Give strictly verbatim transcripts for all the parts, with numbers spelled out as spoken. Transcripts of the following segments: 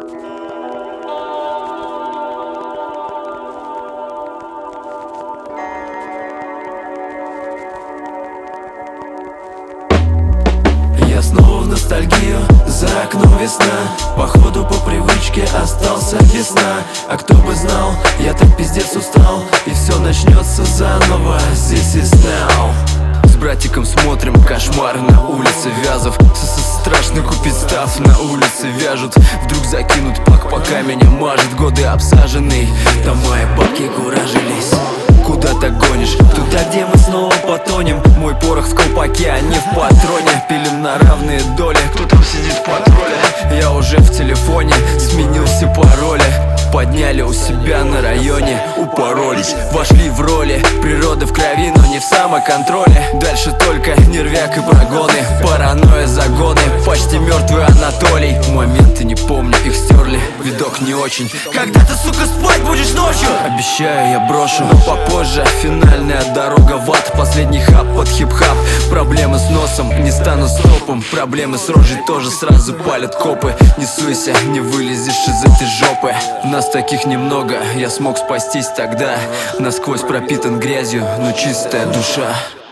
Я снова в ностальгию, за окном весна. Походу по привычке остался без сна. А кто бы знал, я так пиздец устал. И все начнется заново, this is now. С братиком смотрим кошмар на улице Вязов. С страшно купить став, на улице вяжут. Вдруг закинут пак, пока меня мажет. Годы обсаженный, там мои бабки куражились. Куда ты гонишь? Туда, где мы снова потонем. Мой порох в колпаке, а не в патроне. Пилим на равные доли. Кто там сидит в патруле? Я уже в телефоне, сменил все пароли. Подняли у себя на районе, упоролись, вошли в роли. Природа в крови, но не в самоконтроле. Дальше только нервяк и прогоны. Паранойя, загоны, почти мертвый Анатолий. Моменты не помню, их стерли, видок не очень. Когда ты, сука, спать будешь ночью? Обещаю, я брошу, но попозже. Финальная дорога в ад, последний хаб под хип-хап. Проблемы с носом, не стану стопом. Проблемы с рожей тоже сразу палят копы. Не суйся, не вылезешь из этой жопы. Нас таких немного, я смог спастись тогда. Насквозь пропитан грязью, но чистая душа.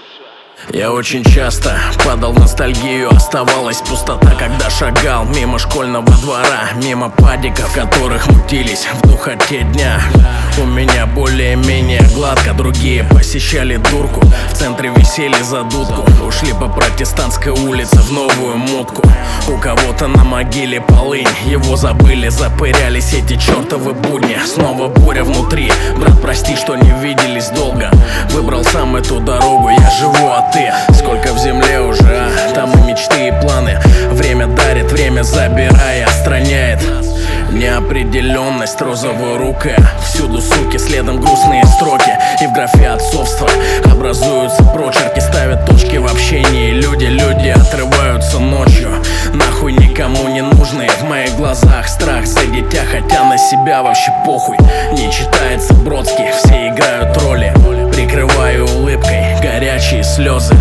Я очень часто падал в ностальгию. Оставалась пустота, когда шагал мимо школьного двора, мимо падиков, в которых мутились в духоте дня. У меня более-менее гладко, другие посещали дурку. В центре висели за дудку, ушли по Протестантской улице в новую мутку. У кого-то на могиле полынь, его забыли, запырялись эти чертовы будни. Снова буря внутри, брат, прости, что не виделись долго. Выбрал сам эту дорогу, я живу, а ты? Сколько в земле уже, а? Там и мечты, и планы. Время дарит, время забирая, отстраняет. Неопределенность, розово-рукая. Всюду суки, следом грустные строки. И в графе отцовства образуются прочерки. Ставят точки в общении. Люди, люди отрываются ночью. Нахуй никому не нужные. В моих глазах страх за дитя, хотя на себя вообще похуй. Не читается Бродский, все играют роли. Прикрываю улыбкой горячие слезы.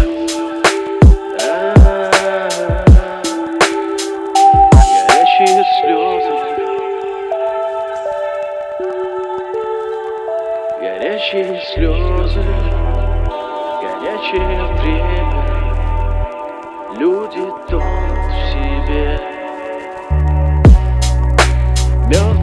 Горячие слезы, горячие слезы, горячее время. Люди тонут в себе. Мертвые